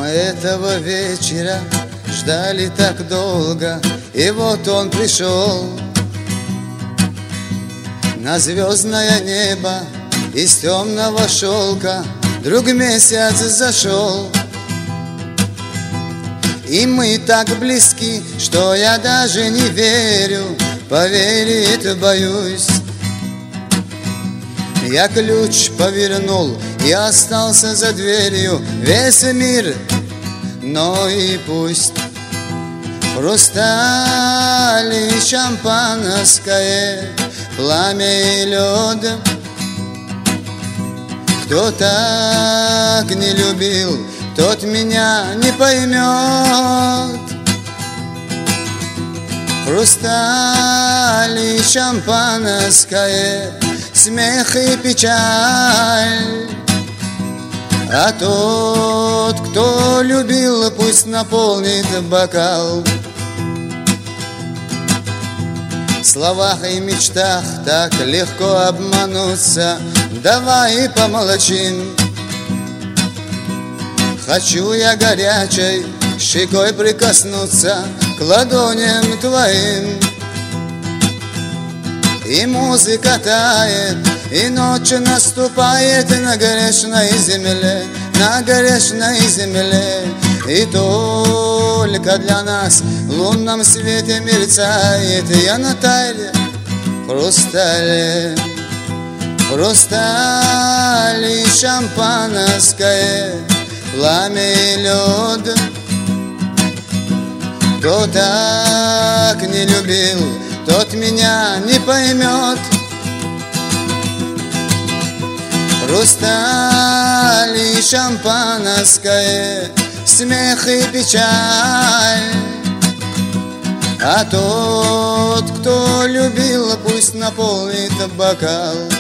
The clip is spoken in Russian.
Мы этого вечера ждали так долго, и вот он пришел. На звездное небо из темного шелка вдруг месяц зашел. И мы так близки, что я даже не верю, поверить боюсь. Я ключ повернул и остался за дверью. Весь мир, но и пусть. Хрусталь и шампанское, пламя и лед. Кто так не любил, тот меня не поймет. Хрусталь и шампанское, смех и печаль. А тот, кто любил, пусть наполнит бокал. В словах и мечтах так легко обмануться. Давай помолчим. Хочу я горячей щекой прикоснуться к ладоням твоим. И музыка тает, и ночь наступает на грешной земле, на грешной земле. И только для нас в лунном свете мерцает я на тайле хрустале. Хрусталь и шампанское, пламя и лед. Кто так не любил, тот меня не поймет. Хрусталь и шампанское, смех и печаль. А тот, кто любил, пусть наполнит бокал.